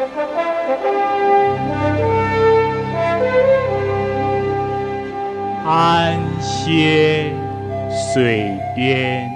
安歇水边。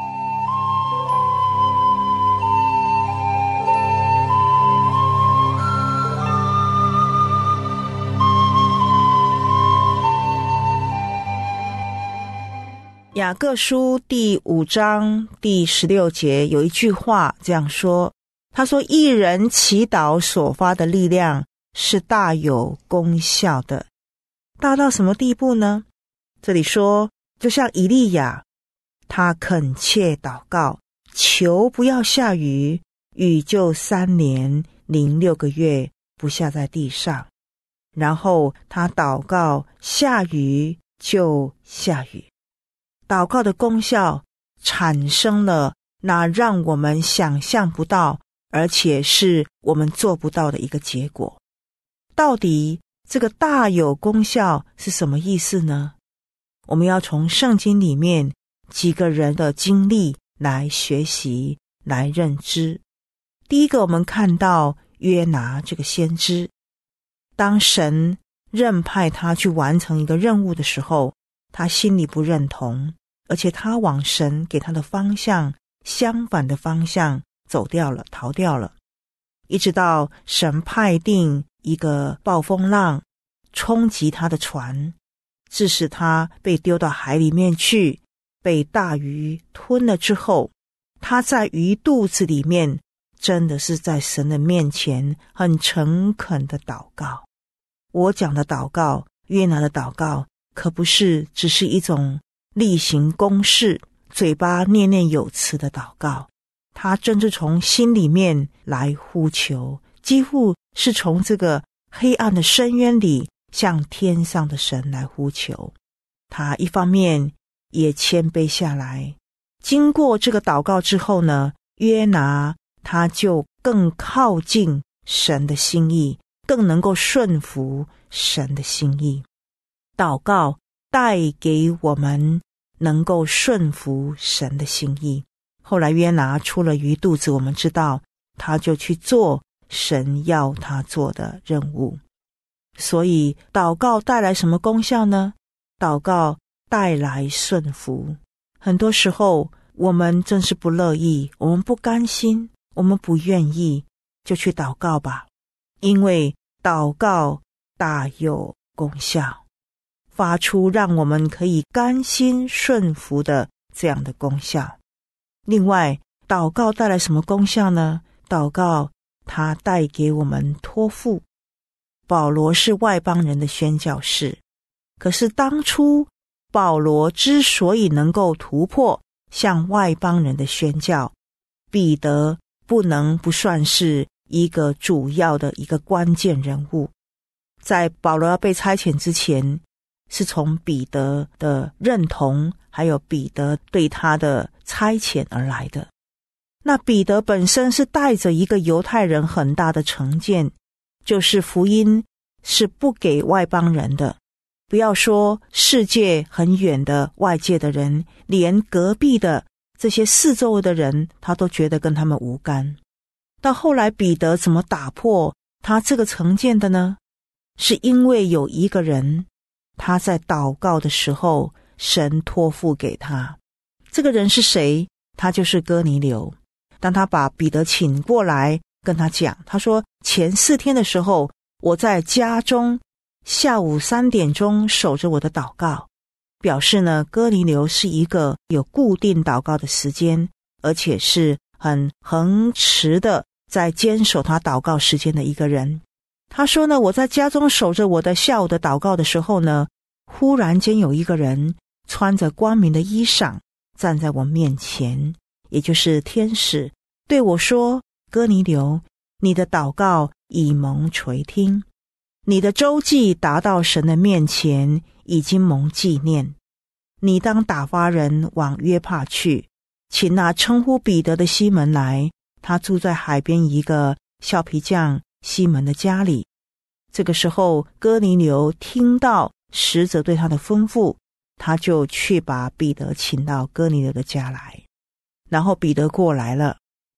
雅各书第5章第16节有一句话这样说，他说义人祈祷所发的力量是大有功效的。大到什么地步呢？这里说就像以利亚，他恳切祷告，求不要下雨，雨就3年0.6个月不下在地上，然后他祷告下雨就下雨。祷告的功效产生了那让我们想象不到，而且是我们做不到的一个结果。到底这个大有功效是什么意思呢？我们要从圣经里面几个人的经历来学习，来认知。第一个，我们看到约拿这个先知，当神任派他去完成一个任务的时候，他心里不认同，而且他往神给他的方向相反的方向走掉了，逃掉了，一直到神派定一个暴风浪冲击他的船，致使他被丢到海里面去，被大鱼吞了之后，他在鱼肚子里面真的是在神的面前很诚恳的祷告。我讲的祷告，约拿的祷告，可不是只是一种例行公事，嘴巴念念有词的祷告，他真是从心里面来呼求，几乎是从这个黑暗的深渊里向天上的神来呼求。他一方面也谦卑下来，经过这个祷告之后呢，约拿他就更靠近神的心意，更能够顺服神的心意。祷告带给我们能够顺服神的心意。后来约拿出了鱼肚子，我们知道他就去做神要他做的任务。所以祷告带来什么功效呢？祷告带来顺服。很多时候我们真是不乐意，我们不甘心，我们不愿意，就去祷告吧，因为祷告大有功效，发出让我们可以甘心顺服的这样的功效。另外，祷告带来什么功效呢？祷告它带给我们托付。保罗是外邦人的宣教士，可是当初保罗之所以能够突破向外邦人的宣教，彼得不能不算是一个主要的一个关键人物。在保罗要被差遣之前，是从彼得的认同还有彼得对他的差遣而来的。那彼得本身是带着一个犹太人很大的成见，就是福音是不给外邦人的。不要说世界很远的外界的人，连隔壁的这些四周的人，他都觉得跟他们无干。到后来彼得怎么打破他这个成见的呢？是因为有一个人，他在祷告的时候，神托付给他。这个人是谁？他就是哥尼流。当他把彼得请过来跟他讲，他说前4天的时候，我在家中下午3点钟守着我的祷告，表示呢，哥尼流是一个有固定祷告的时间，而且是很恒持的在坚守他祷告时间的一个人。他说呢，我在家中守着我的下午的祷告的时候呢，忽然间有一个人穿着光明的衣裳站在我面前，也就是天使，对我说，哥尼流，你的祷告已蒙垂听，你的周记达到神的面前，已经蒙纪念。你当打发人往约帕去，请那称呼彼得的西门来，他住在海边一个削皮匠西门的家里。这个时候哥尼流听到使者对他的吩咐，他就去把彼得请到哥尼流的家来。然后彼得过来了，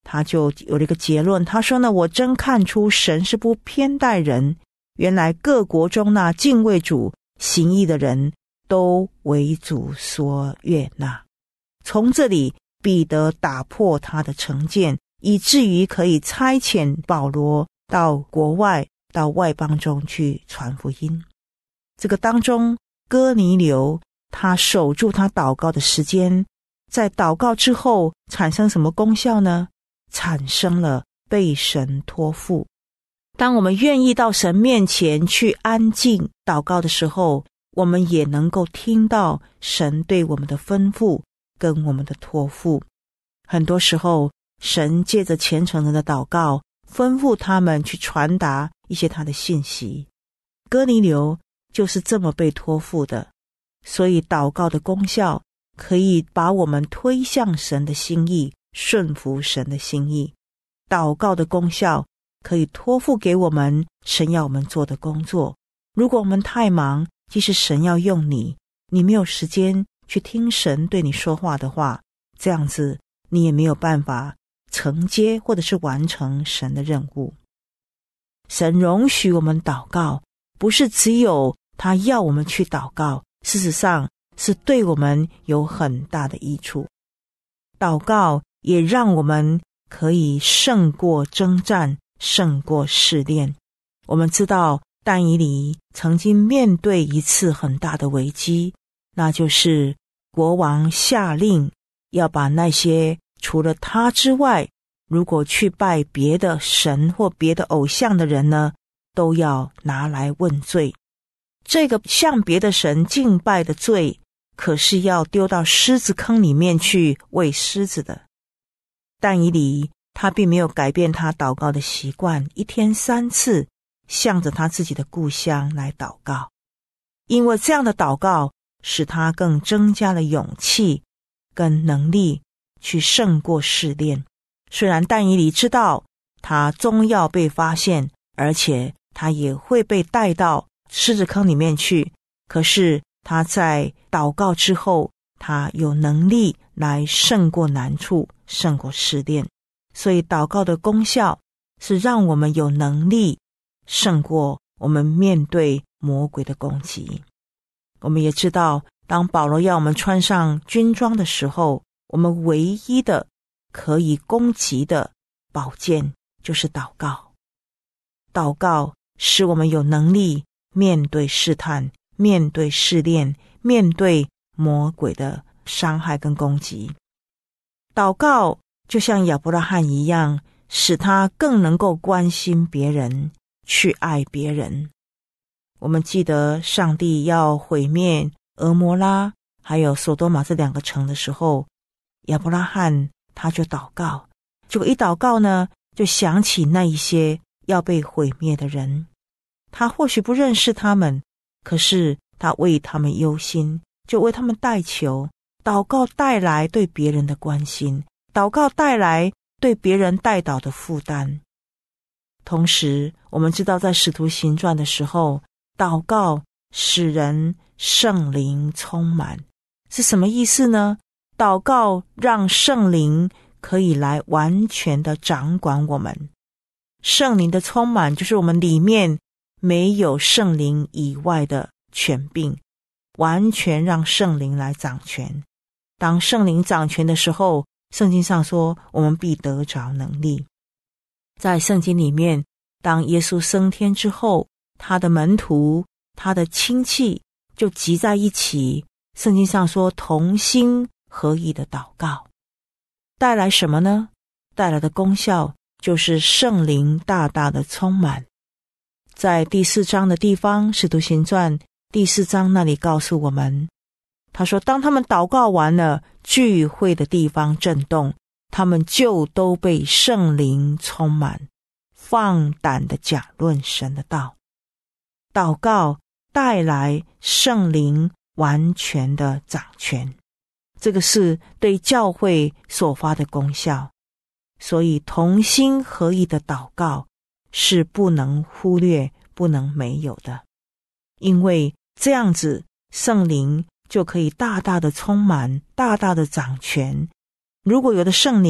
他就有了一个结论，他说呢，我真看出神是不偏待人，原来各国中那敬畏主行义的人都为主所悦纳。从这里彼得打破他的成见，以至于可以差遣保罗到国外，到外邦中去传福音。这个当中，哥尼流他守住他祷告的时间，在祷告之后产生什么功效呢？产生了被神托付。当我们愿意到神面前去安静祷告的时候，我们也能够听到神对我们的吩咐跟我们的托付。很多时候，神借着虔诚人的祷告，吩咐他们去传达一些他的信息。哥尼流就是这么被托付的。所以祷告的功效可以把我们推向神的心意，顺服神的心意。祷告的功效可以托付给我们神要我们做的工作。如果我们太忙，即使神要用你，你没有时间去听神对你说话的话，这样子你也没有办法承接或者是完成神的任务。神容许我们祷告，不是只有他要我们去祷告，事实上是对我们有很大的益处。祷告也让我们可以胜过征战，胜过试炼。我们知道但以理曾经面对一次很大的危机，那就是国王下令要把那些除了他之外，如果去拜别的神或别的偶像的人呢，都要拿来问罪。这个向别的神敬拜的罪，可是要丢到狮子坑里面去喂狮子的。但以理他并没有改变他祷告的习惯，一天3次向着他自己的故乡来祷告。因为这样的祷告使他更增加了勇气跟能力去胜过试炼。虽然但以理知道他终要被发现，而且他也会被带到狮子坑里面去，可是他在祷告之后，他有能力来胜过难处，胜过试炼。所以祷告的功效是让我们有能力胜过我们面对魔鬼的攻击。我们也知道，当保罗要我们穿上军装的时候，我们唯一的可以攻击的宝剑就是祷告。祷告使我们有能力面对试探，面对试炼，面对魔鬼的伤害跟攻击。祷告就像亚伯拉罕一样，使他更能够关心别人，去爱别人。我们记得上帝要毁灭俄摩拉还有索多玛这2个城的时候，亚伯拉罕他就祷告，结果一祷告呢，就想起那一些要被毁灭的人。他或许不认识他们，可是他为他们忧心，就为他们代求。祷告带来对别人的关心，祷告带来对别人代祷的负担。同时我们知道在使徒行传的时候，祷告使人圣灵充满。是什么意思呢？祷告让圣灵可以来完全的掌管我们。圣灵的充满就是我们里面没有圣灵以外的权柄，完全让圣灵来掌权。当圣灵掌权的时候，圣经上说我们必得着能力。在圣经里面，当耶稣升天之后，他的门徒，他的亲戚就集在一起，圣经上说同心合意的祷告。带来什么呢？带来的功效就是圣灵大大的充满。在第4章的地方，使徒行传第4章那里告诉我们，他说当他们祷告完了，聚会的地方震动，他们就都被圣灵充满，放胆的讲论神的道。祷告带来圣灵完全的掌权，这个是对教会所发的功效。所以同心合意的祷告是不能忽略，不能没有的。因为这样子圣灵就可以大大的充满，大大的掌权。如果有的圣灵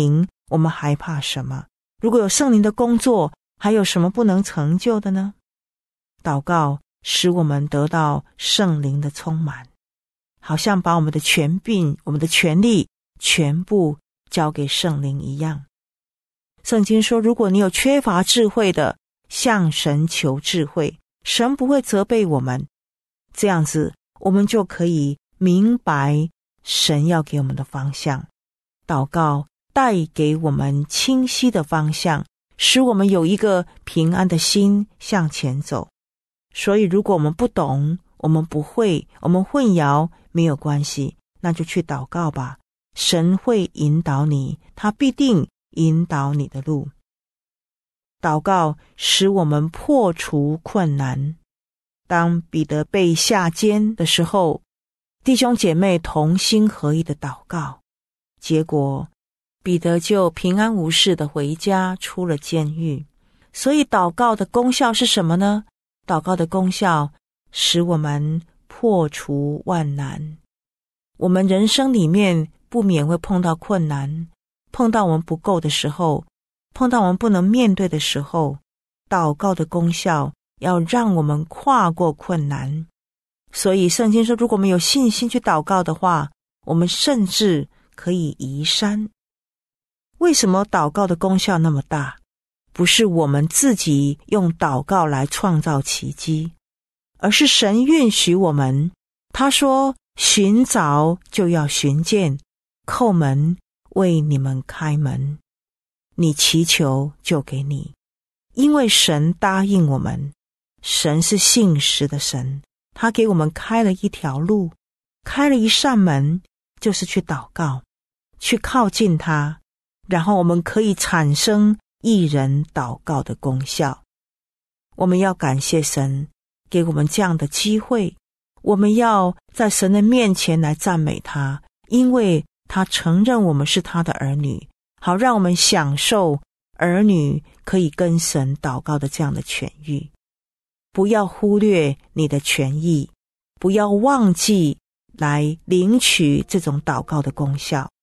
我们还怕什么？如果有圣灵的工作，还有什么不能成就的呢？祷告使我们得到圣灵的充满，好像把我们的权柄、我们的权利全部交给圣灵一样。圣经说，如果你有缺乏智慧的，向神求智慧，神不会责备我们，这样子我们就可以明白神要给我们的方向。祷告带给我们清晰的方向，使我们有一个平安的心向前走。所以如果我们不懂，我们不会，我们混淆，没有关系，那就去祷告吧，神会引导你，他必定引导你的路。祷告使我们破除困难。当彼得被下监的时候，弟兄姐妹同心合意的祷告，结果彼得就平安无事的回家，出了监狱。所以祷告的功效是什么呢？祷告的功效使我们破除万难。我们人生里面不免会碰到困难，碰到我们不够的时候，碰到我们不能面对的时候，祷告的功效要让我们跨过困难。所以圣经说，如果我们有信心去祷告的话，我们甚至可以移山。为什么祷告的功效那么大？不是我们自己用祷告来创造奇迹，而是神允许我们。他说，寻找就要寻见，叩门为你们开门，你祈求就给你。因为神答应我们，神是信实的神，他给我们开了一条路，开了一扇门，就是去祷告，去靠近他，然后我们可以产生一人祷告的功效。我们要感谢神给我们这样的机会，我们要在神的面前来赞美他，因为他承认我们是他的儿女，好让我们享受儿女可以跟神祷告的这样的权益。不要忽略你的权益，不要忘记来领取这种祷告的功效。